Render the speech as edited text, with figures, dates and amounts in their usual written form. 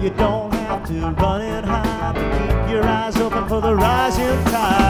You don't have to run it high, but keep your eyes open for the rising tide.